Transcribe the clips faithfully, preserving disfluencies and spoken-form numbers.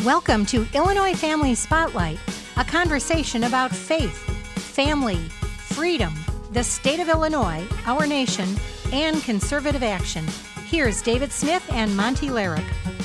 Welcome to Illinois Family Spotlight, a conversation about faith, family, freedom, the state of Illinois, our nation, and conservative action. Here's David Smith and Monty Larrick.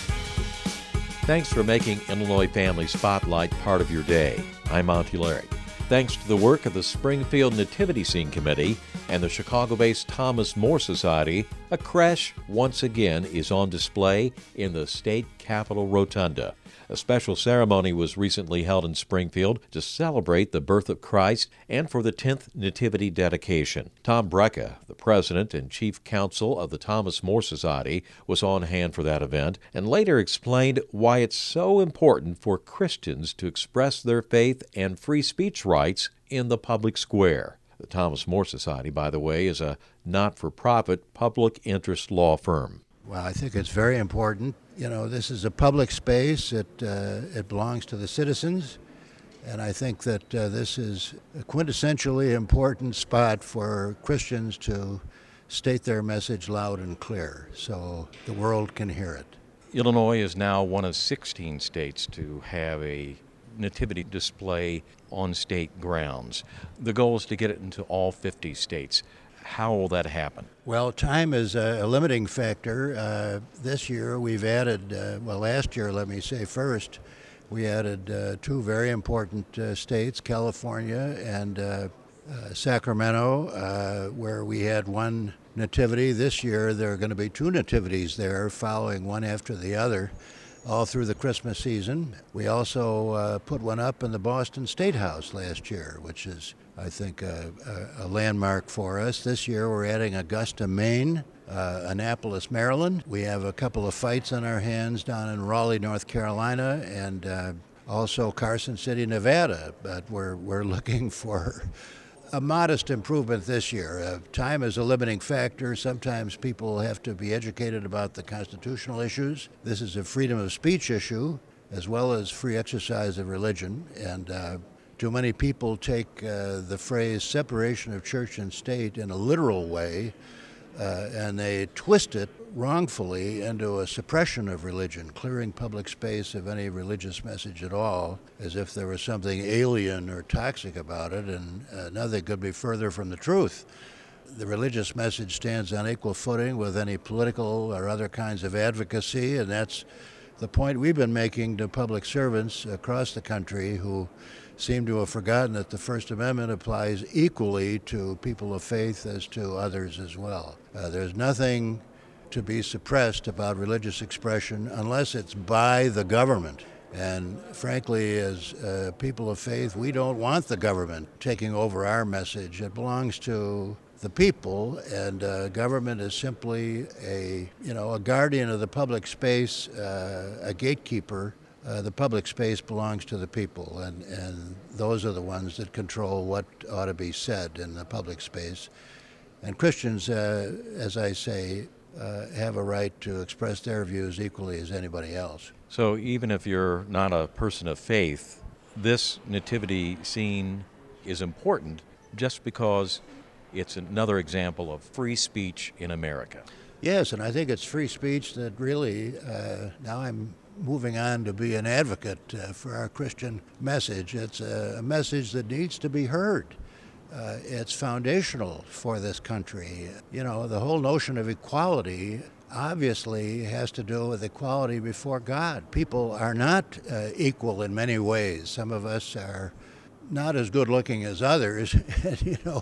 Thanks for making Illinois Family Spotlight part of your day. I'm Monty Larrick. Thanks to the work of the Springfield Nativity Scene Committee and the Chicago-based Thomas More Society, a creche once again is on display in the state capitol rotunda. A special ceremony was recently held in Springfield to celebrate the birth of Christ and for the tenth Nativity dedication. Tom Brecka, the president and chief counsel of the Thomas More Society, was on hand for that event and later explained why it's so important for Christians to express their faith and free speech rights in the public square. The Thomas More Society, by the way, is a not-for-profit public interest law firm. Well, I think it's very important. You know, this is a public space. It uh, it belongs to the citizens, and I think that uh, this is a quintessentially important spot for Christians to state their message loud and clear so the world can hear it. Illinois is now one of sixteen states to have a nativity display on state grounds. The goal is to get it into all fifty states. How will that happen? Well, time is a, a limiting factor. Uh, this year we've added, uh, well, last year, let me say first, we added uh, two very important uh, states, California and uh, uh, Sacramento, uh, where we had one nativity. This year there are going to be two nativities there, following one after the other, all through the Christmas season. We also uh, put one up in the Boston State House last year, which is, I think, a, a, a landmark for us. This year we're adding Augusta, Maine, uh, Annapolis, Maryland. We have a couple of fights on our hands down in Raleigh, North Carolina, and uh, also Carson City, Nevada. But we're we're looking for a modest improvement this year. Uh, time is a limiting factor. Sometimes people have to be educated about the constitutional issues. This is a freedom of speech issue as well as free exercise of religion. And uh, too many people take uh, the phrase separation of church and state in a literal way, uh, and they twist it wrongfully into a suppression of religion, clearing public space of any religious message at all, as if there was something alien or toxic about it, and uh, nothing could be further from the truth. The religious message stands on equal footing with any political or other kinds of advocacy, and that's the point we've been making to public servants across the country who seem to have forgotten that the First Amendment applies equally to people of faith as to others as well. Uh, there's nothing to be suppressed about religious expression unless it's by the government. And frankly, as uh, people of faith, we don't want the government taking over our message. It belongs to the people, and uh, government is simply a, you know, a guardian of the public space, uh, a gatekeeper. Uh, the public space belongs to the people, and, and those are the ones that control what ought to be said in the public space. And Christians, uh, as I say, uh, have a right to express their views equally as anybody else. So even if you're not a person of faith, this nativity scene is important just because it's another example of free speech in America. Yes, and I think it's free speech that really, uh, now I'm moving on to be an advocate uh, for our Christian message. It's a, a message that needs to be heard. Uh, it's foundational for this country. You know, the whole notion of equality obviously has to do with equality before God. People are not uh, equal in many ways. Some of us are not as good looking as others, and, you know,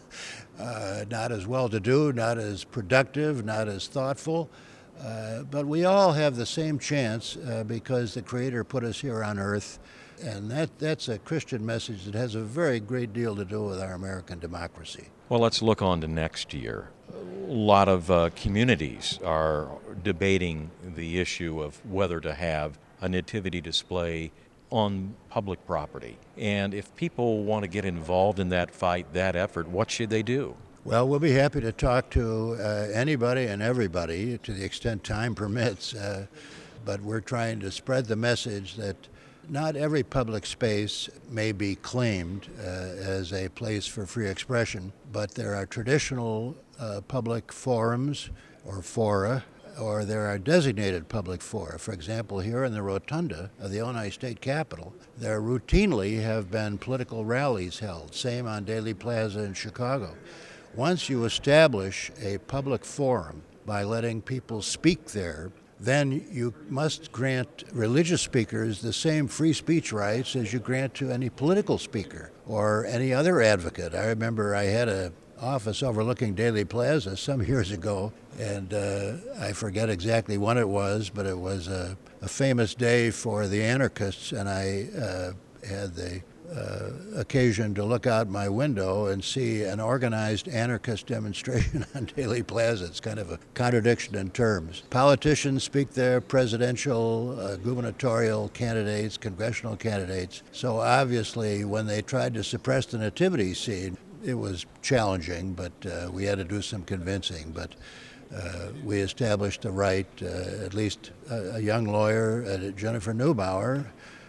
uh, not as well-to-do, not as productive, not as thoughtful. Uh, but we all have the same chance uh, because the Creator put us here on earth, and that, that's a Christian message that has a very great deal to do with our American democracy. Well, let's look on to next year. A lot of uh, communities are debating the issue of whether to have a nativity display on public property. And if people want to get involved in that fight, that effort, what should they do? Well, we'll be happy to talk to uh, anybody and everybody to the extent time permits, uh, but we're trying to spread the message that not every public space may be claimed uh, as a place for free expression, but there are traditional uh, public forums or fora or there are designated public fora. For example, here in the rotunda of the Illinois State Capitol, there routinely have been political rallies held, same on Daley Plaza in Chicago. Once you establish a public forum by letting people speak there, then you must grant religious speakers the same free speech rights as you grant to any political speaker or any other advocate. I remember I had a office overlooking Daley Plaza some years ago, and uh, I forget exactly when it was, but it was a, a famous day for the anarchists, and I uh, had the uh, occasion to look out my window and see an organized anarchist demonstration on Daley Plaza. It's kind of a contradiction in terms. Politicians speak there, presidential, uh, gubernatorial candidates, congressional candidates. So obviously, when they tried to suppress the nativity scene, it was challenging, but uh, we had to do some convincing. But uh, we established a right, uh, at least a, a young lawyer, uh, Jennifer Neubauer,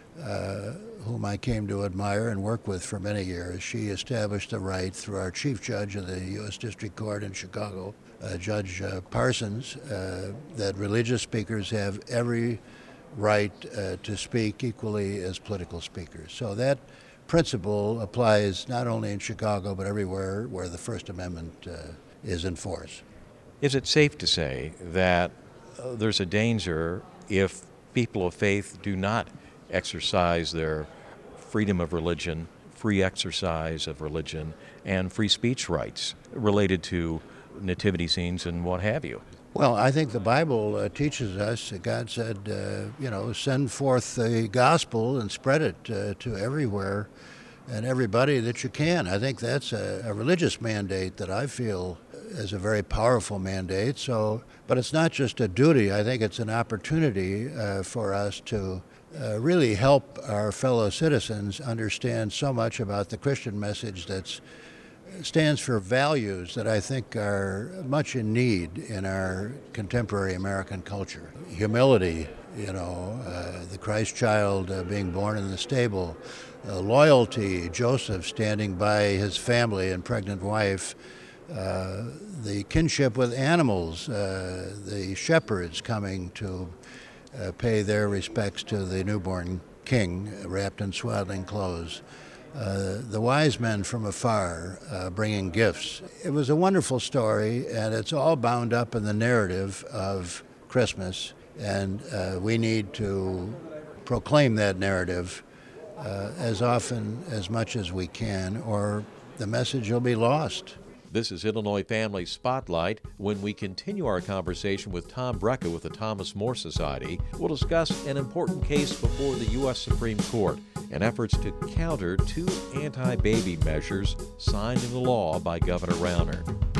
uh, whom I came to admire and work with for many years. She established a right through our chief judge of the U S District Court in Chicago, uh, Judge uh, Parsons, uh, that religious speakers have every right uh, to speak equally as political speakers. So that principle applies not only in Chicago but everywhere where the First Amendment uh, is in force. Is it safe to say that uh, there's a danger if people of faith do not exercise their freedom of religion, free exercise of religion, and free speech rights related to nativity scenes and what have you? Well, I think the Bible uh, teaches us that God said, uh, you know, send forth the gospel and spread it uh, to everywhere and everybody that you can. I think that's a, a religious mandate that I feel is a very powerful mandate. So, but it's not just a duty. I think it's an opportunity uh, for us to uh, really help our fellow citizens understand so much about the Christian message that's stands for values that I think are much in need in our contemporary American culture. Humility, you know, uh, the Christ child uh, being born in the stable, uh, loyalty, Joseph standing by his family and pregnant wife, uh, the kinship with animals, uh, the shepherds coming to uh, pay their respects to the newborn king wrapped in swaddling clothes. Uh, the wise men from afar uh, bringing gifts. It was a wonderful story, and it's all bound up in the narrative of Christmas, and uh, we need to proclaim that narrative uh, as often, as much as we can, or the message will be lost. This is Illinois Family Spotlight. When we continue our conversation with Tom Brecka with the Thomas More Society, we'll discuss an important case before the U S Supreme Court and efforts to counter two anti-baby measures signed into law by Governor Rauner.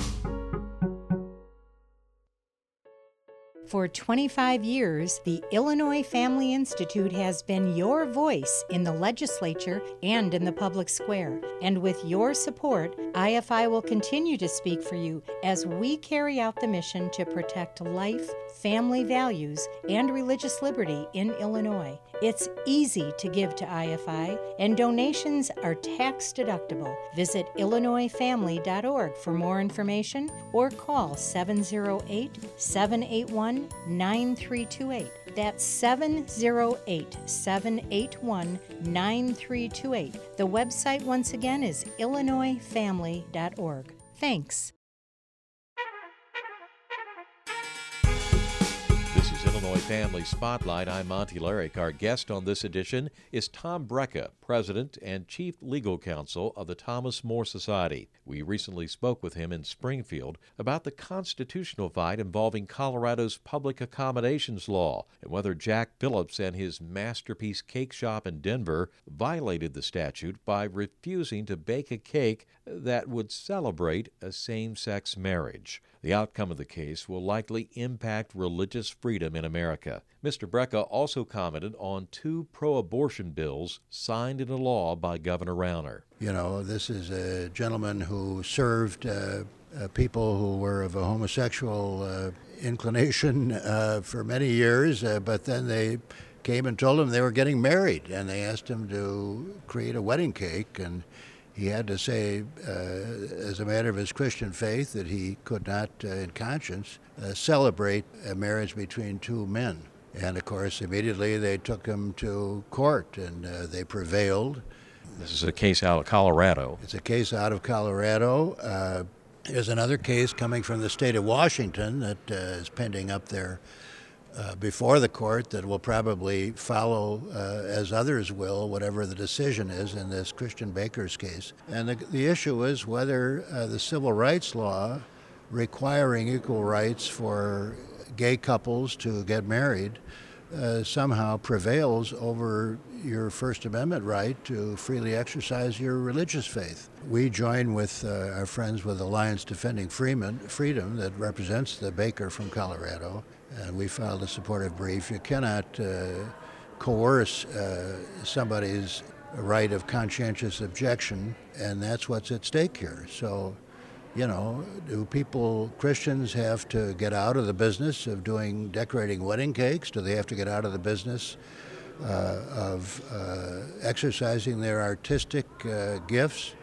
For twenty-five years, the Illinois Family Institute has been your voice in the legislature and in the public square. And with your support, I F I will continue to speak for you as we carry out the mission to protect life, family values, and religious liberty in Illinois. It's easy to give to I F I, and donations are tax deductible. Visit illinois family dot org for more information or call seven oh eight, seven eight one, nine three two eight. That's seven oh eight, seven eight one, nine three two eight. The website once again is illinois family dot org. Thanks. This is Illinois Family Spotlight. I'm Monty Larrick. Our guest on this edition is Tom Brecka, President and Chief Legal Counsel of the Thomas More Society. We recently spoke with him in Springfield about the constitutional fight involving Colorado's public accommodations law and whether Jack Phillips and his Masterpiece Cake Shop in Denver violated the statute by refusing to bake a cake that would celebrate a same-sex marriage. The outcome of the case will likely impact religious freedom in America. Mister Brecka also commented on two pro-abortion bills signed into law by Governor Rauner. You know, this is a gentleman who served uh, uh, people who were of a homosexual uh, inclination uh, for many years, uh, but then they came and told him they were getting married, and they asked him to create a wedding cake, and he had to say, uh, as a matter of his Christian faith, that he could not, uh, in conscience, uh, celebrate a marriage between two men. And of course, immediately they took him to court, and uh, they prevailed. This is a case out of Colorado. It's a case out of Colorado. Uh, there's another case coming from the state of Washington that uh, is pending up there uh, before the court that will probably follow, uh, as others will, whatever the decision is in this Christian Baker's case. And the, the issue is whether uh, the civil rights law requiring equal rights for gay couples to get married uh, somehow prevails over your First Amendment right to freely exercise your religious faith. We join with uh, our friends with Alliance Defending Freeman, Freedom that represents the Baker from Colorado, and we filed a supportive brief. You cannot uh, coerce uh, somebody's right of conscientious objection, and that's what's at stake here. So, you know, do people, Christians, have to get out of the business of doing, decorating wedding cakes? Do they have to get out of the business uh, of uh, exercising their artistic uh, gifts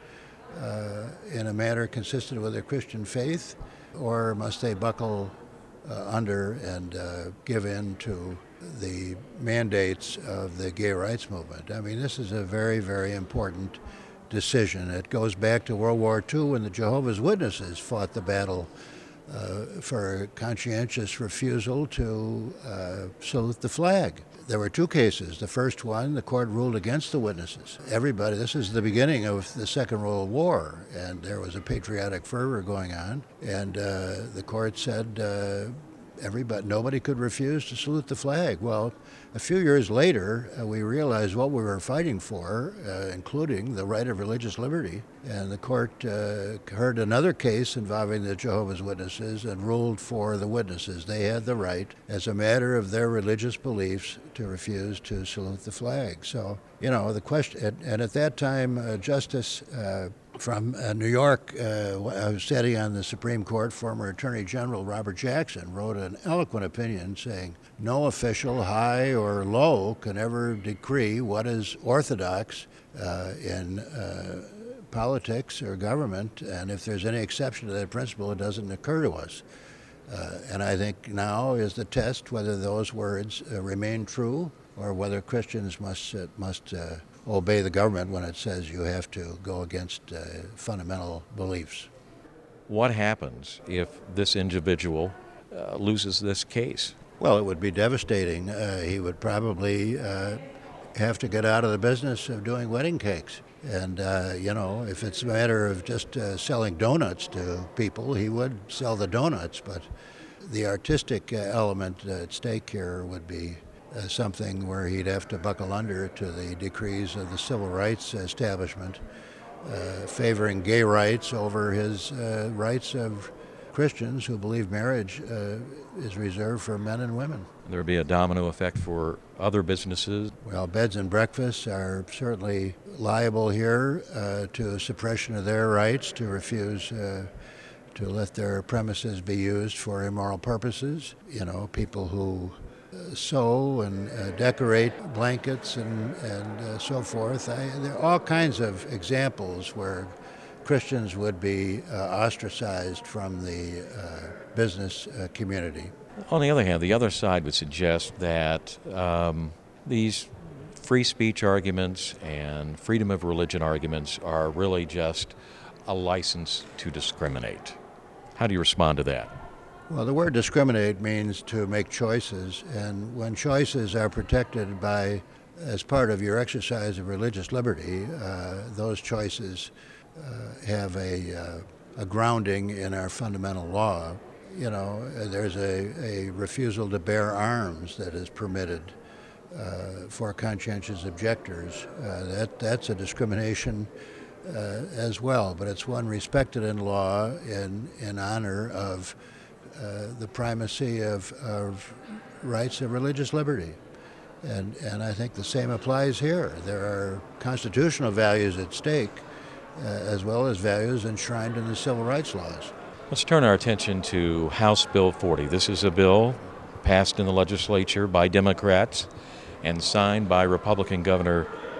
uh, in a manner consistent with their Christian faith? Or must they buckle uh, under and uh, give in to the mandates of the gay rights movement? I mean, this is a very, very important decision. It goes back to World War Two when the Jehovah's Witnesses fought the battle uh, for conscientious refusal to uh, salute the flag. There were two cases. The first one, the court ruled against the witnesses. Everybody, this is the beginning of the Second World War, and there was a patriotic fervor going on, and uh, the court said uh, everybody, nobody could refuse to salute the flag. Well, a few years later, uh, we realized what we were fighting for, uh, including the right of religious liberty, and the court uh, heard another case involving the Jehovah's Witnesses and ruled for the witnesses. They had the right, as a matter of their religious beliefs, to refuse to salute the flag. So, you know, the question, and at that time, uh, Justice uh, from uh, New York, uh, I was sitting on the Supreme Court, former Attorney General Robert Jackson wrote an eloquent opinion saying, no official, high or low, can ever decree what is orthodox uh, in uh, politics or government, and if there's any exception to that principle, it doesn't occur to us. Uh, and I think now is the test whether those words uh, remain true or whether Christians must uh, must uh, obey the government when it says you have to go against uh, fundamental beliefs. What happens if this individual uh, loses this case? Well, it would be devastating. Uh, he would probably uh, have to get out of the business of doing wedding cakes. And, uh, you know, if it's a matter of just uh, selling donuts to people, he would sell the donuts. But the artistic uh, element at stake here would be uh, something where he'd have to buckle under to the decrees of the civil rights establishment, uh, favoring gay rights over his uh, rights of Christians who believe marriage uh, is reserved for men and women. There would be a domino effect for other businesses. Well, beds and breakfasts are certainly liable here uh, to suppression of their rights to refuse uh, to let their premises be used for immoral purposes. You know, people who uh, sew and uh, decorate blankets and, and uh, so forth. I, there are all kinds of examples where Christians would be uh, ostracized from the uh, business uh, community. On the other hand, the other side would suggest that um, these free speech arguments and freedom of religion arguments are really just a license to discriminate. How do you respond to that? Well, the word discriminate means to make choices, and when choices are protected by, as part of your exercise of religious liberty, uh, those choices Uh, have a, uh, a grounding in our fundamental law. You know, there's a, a refusal to bear arms that is permitted uh, for conscientious objectors. Uh, that that's a discrimination uh, as well, but it's one respected in law in in honor of uh, the primacy of, of rights of religious liberty. And and I think the same applies here. There are constitutional values at stake, Uh, as well as values enshrined in the civil rights laws. Let's turn our attention to House Bill forty. This is a bill passed in the legislature by Democrats and signed by Republican Governor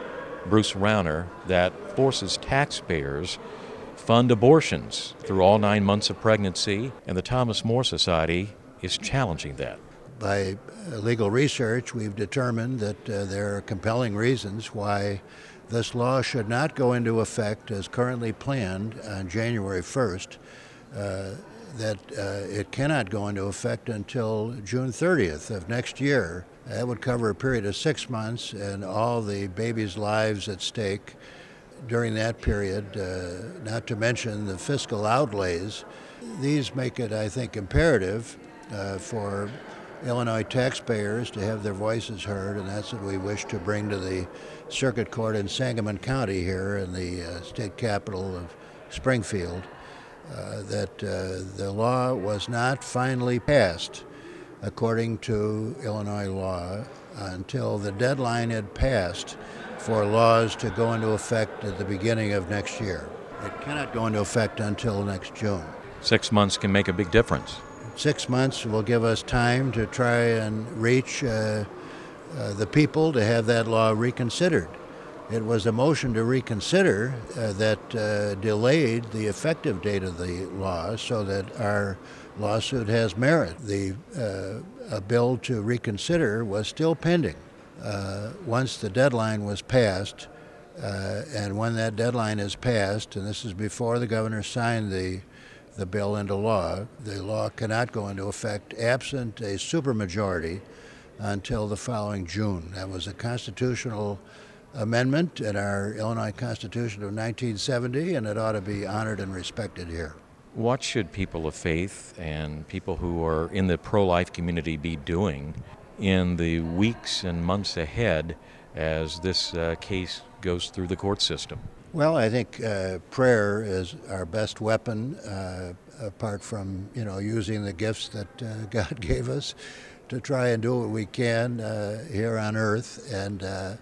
Bruce Rauner, that forces taxpayers fund abortions through all nine months of pregnancy, and the Thomas More Society is challenging that. By legal research, we've determined that uh, there are compelling reasons why this law should not go into effect as currently planned on January first, uh, that uh, it cannot go into effect until June thirtieth of next year. That would cover a period of six months and all the babies' lives at stake during that period, uh, not to mention the fiscal outlays. These make it, I think, imperative uh, for Illinois taxpayers to have their voices heard, and that's what we wish to bring to the Circuit Court in Sangamon County here in the uh, state capital of Springfield, uh, that uh, the law was not finally passed according to Illinois law until the deadline had passed for laws to go into effect at the beginning of next year. It cannot go into effect until next June. Six months can make a big difference. Six months will give us time to try and reach uh, uh, the people to have that law reconsidered. It was a motion to reconsider uh, that uh, delayed the effective date of the law so that our lawsuit has merit. The uh, a bill to reconsider was still pending. Uh, once the deadline was passed, uh, and when that deadline is passed, and this is before the governor signed the the bill into law, the law cannot go into effect absent a supermajority until the following June. That was a constitutional amendment in our Illinois Constitution of nineteen seventy, and it ought to be honored and respected here. What should people of faith and people who are in the pro-life community be doing in the weeks and months ahead as this uh, case goes through the court system? Well, I think uh, prayer is our best weapon, uh, apart from, you know, using the gifts that uh, God gave us to try and do what we can uh, here on earth. And uh,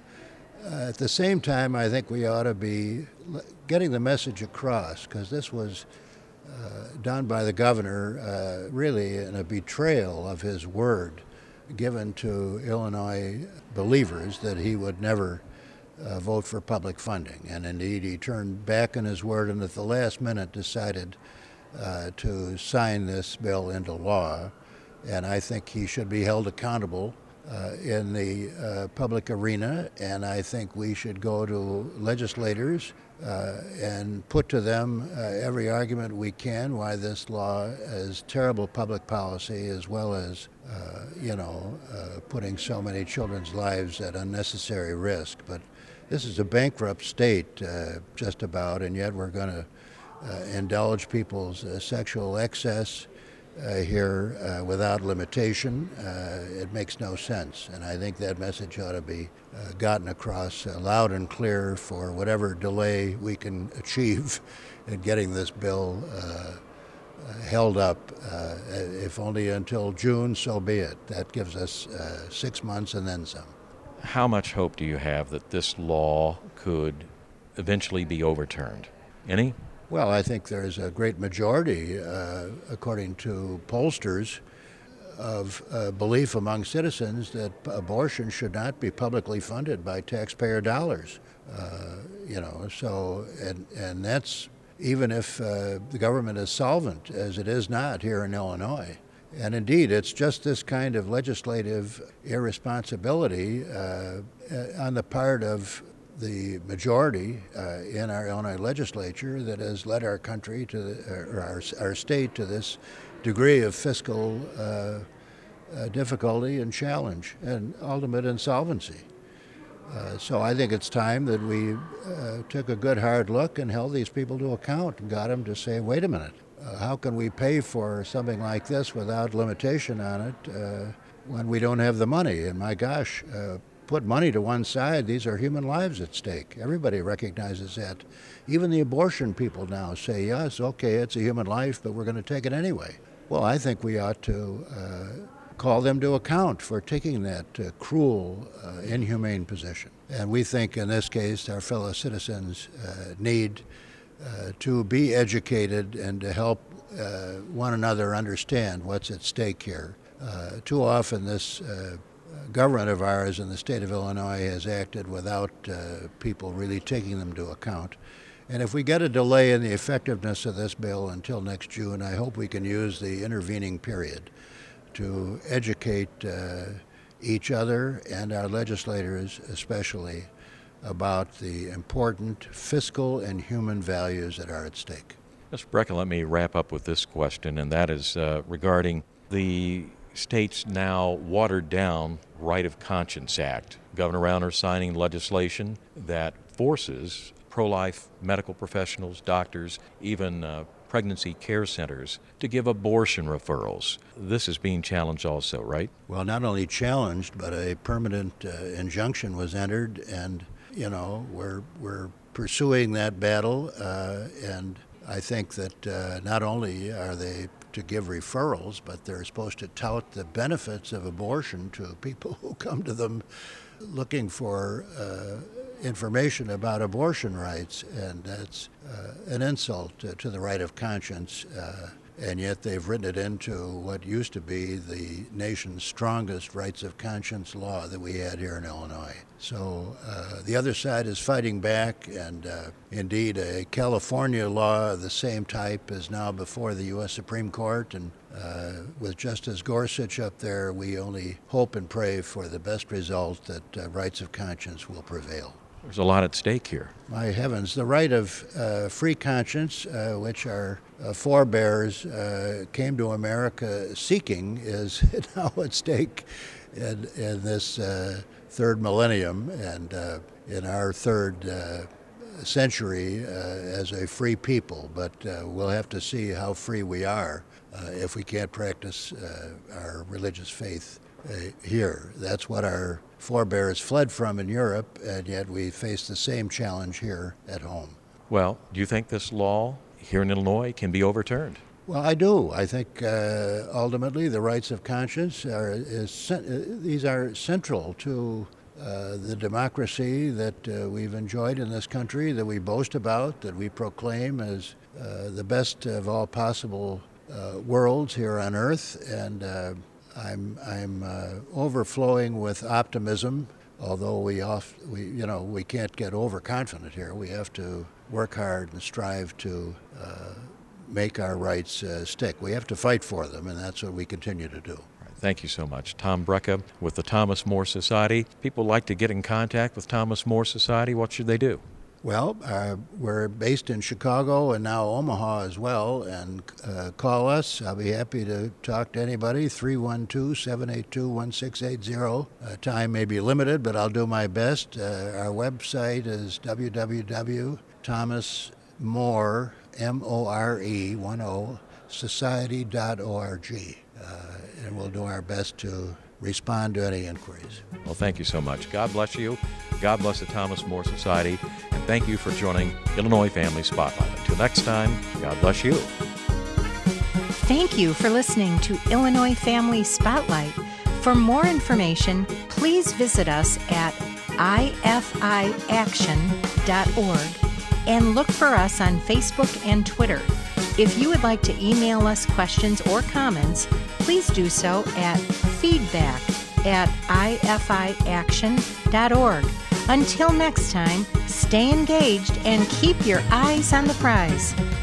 at the same time, I think we ought to be getting the message across, because this was uh, done by the governor uh, really in a betrayal of his word given to Illinois believers that he would never Uh, vote for public funding. And indeed, he turned back on his word and at the last minute decided uh, to sign this bill into law. And I think he should be held accountable uh, in the uh, public arena. And I think we should go to legislators uh, and put to them uh, every argument we can why this law is terrible public policy, as well as uh, you know, uh, putting so many children's lives at unnecessary risk. But this is a bankrupt state, uh, just about, and yet we're going to uh, indulge people's uh, sexual excess uh, here uh, without limitation. Uh, it makes no sense, and I think that message ought to be uh, gotten across uh, loud and clear for whatever delay we can achieve in getting this bill uh, uh, held up. Uh, if only until June, so be it. That gives us uh, six months and then some. How much hope do you have that this law could eventually be overturned? Any? Well, I think there's a great majority, uh, according to pollsters, of uh, belief among citizens that abortion should not be publicly funded by taxpayer dollars. Uh, you know, so, and, and that's even if uh, the government is solvent, as it is not here in Illinois. And indeed, it's just this kind of legislative irresponsibility uh, on the part of the majority uh, in our Illinois legislature that has led our country to, the, or our, our state to this degree of fiscal uh, uh, difficulty and challenge and ultimate insolvency. Uh, so I think it's time that we uh, took a good hard look and held these people to account and got them to say, wait a minute. Uh, how can we pay for something like this without limitation on it uh, when we don't have the money? And my gosh, uh, put money to one side, these are human lives at stake. Everybody recognizes that. Even the abortion people now say, yes, okay, it's a human life, but we're going to take it anyway. Well, I think we ought to uh, call them to account for taking that uh, cruel, uh, inhumane position. And we think in this case our fellow citizens uh, need Uh, to be educated and to help uh, one another understand what's at stake here. Uh, too often this uh, government of ours in the state of Illinois has acted without uh, people really taking them to account. And if we get a delay in the effectiveness of this bill until next June, I hope we can use the intervening period to educate uh, each other and our legislators especially about the important fiscal and human values that are at stake. Mister Brecka, let me wrap up with this question, and that is uh, regarding the state's now watered-down Right of Conscience Act. Governor Rauner signing legislation that forces pro-life medical professionals, doctors, even uh, pregnancy care centers to give abortion referrals. This is being challenged also, right? Well, not only challenged, but a permanent uh, injunction was entered, and, you know, we're, we're pursuing that battle, uh, and I think that uh, not only are they to give referrals, but they're supposed to tout the benefits of abortion to people who come to them looking for uh, information about abortion rights, and that's uh, an insult to, to the right of conscience, uh, and yet they've written it into what used to be the nation's strongest rights of conscience law that we had here in Illinois. So uh, the other side is fighting back, and uh, indeed a California law of the same type is now before the U S Supreme Court, and uh, with Justice Gorsuch up there, we only hope and pray for the best result, that uh, rights of conscience will prevail. There's a lot at stake here. My heavens, the right of uh, free conscience, uh, which our uh, forebears uh, came to America seeking, is now at stake in, in this uh, third millennium and uh, in our third uh, century uh, as a free people. But uh, we'll have to see how free we are uh, if we can't practice uh, our religious faith uh, here. That's what our forebears fled from in Europe, and yet we face the same challenge here at home. Well, do you think this law here in Illinois can be overturned? Well, I do. I think uh, ultimately the rights of conscience are is, these are central to uh, the democracy that uh, we've enjoyed in this country, that we boast about, that we proclaim as uh, the best of all possible uh, worlds here on earth, and uh, I'm I'm uh, overflowing with optimism. Although we off we you know we can't get overconfident here. We have to work hard and strive to uh, make our rights uh, stick. We have to fight for them, and that's what we continue to do. Thank you so much. Tom Brecka with the Thomas More Society. People like to get in contact with Thomas More Society. What should they do? Well, uh, we're based in Chicago and now Omaha as well, and uh, call us. I'll be happy to talk to anybody, three one two, seven eight two, one six eight zero. Uh, time may be limited, but I'll do my best. Uh, our website is w w w dot thomas more, M O R E, one O, society dot org, uh, and we'll do our best to respond to any inquiries. Well, thank you so much. God bless you. God bless the Thomas More Society. And thank you for joining Illinois Family Spotlight. Until next time, God bless you. Thank you for listening to Illinois Family Spotlight. For more information, please visit us at I F I action dot org and look for us on Facebook and Twitter. If you would like to email us questions or comments, please do so at feedback at I F I action dot org. Until next time, stay engaged and keep your eyes on the prize.